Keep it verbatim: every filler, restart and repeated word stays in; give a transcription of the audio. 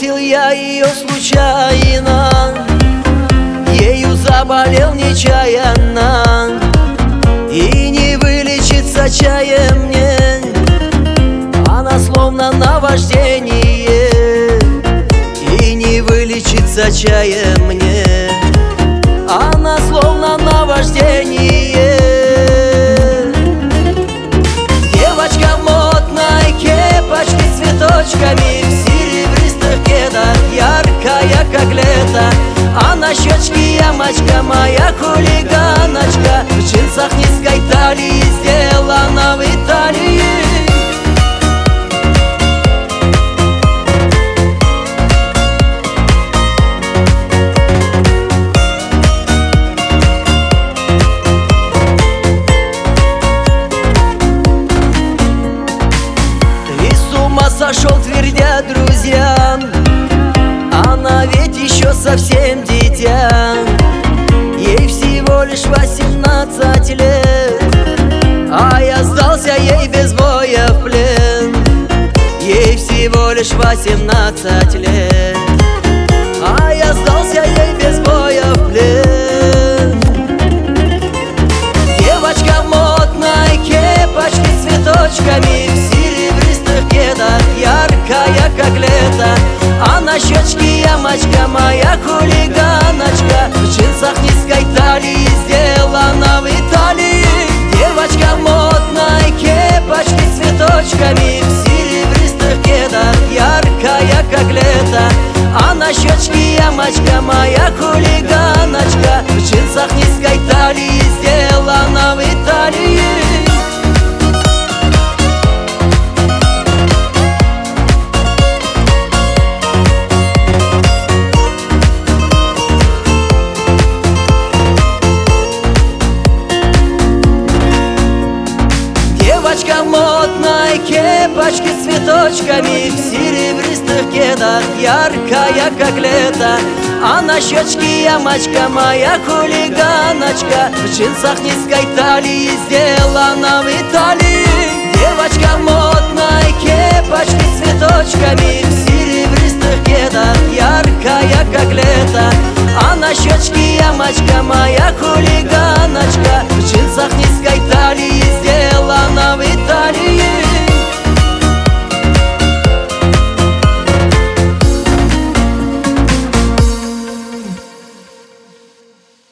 Встретил я ее случайно, ею заболел нечаянно, и не вылечиться чаем мне. Она словно наваждение, и не вылечиться чаем мне. Она словно наваждение. Девочка в модной кепочке с цветочками, в серебристых кедах, яркая как лето. А на щечке ямочка, моя хулиганочка, в джинсах низкой талии, сделана в Италии. Сошел, твердя друзья, она ведь еще совсем дитя. Ей всего лишь восемнадцать лет, а я сдался ей без боя в плен. Ей всего лишь восемнадцать лет, а я сдался ей без боя в плен. Девочка в модной кепочке с цветочками, в серебристых кедах, яркая как лето. А на щечке ямочка, моя хулиганочка, в джинсах низкой талии, сделана в Италии. Девочка в модной кепочке с цветочками, в серебристых кедах, яркая как лето. А на щечке ямочка, моя хулиганочка, в джинсах низкой талии, сделана в Италии. Девочка в модной кепочке с цветочками, в серебристых кедах, яркая как лето. А на щечке ямочка, моя хулиганочка, в джинсах низкой талии, сделана в Италии. Девочка в модной кепочке с цветочками, в серебристых кедах, яркая как лето. А на щечке ямочка, моя хулиганочка, в джинсах низкой талии, сделана в Италии.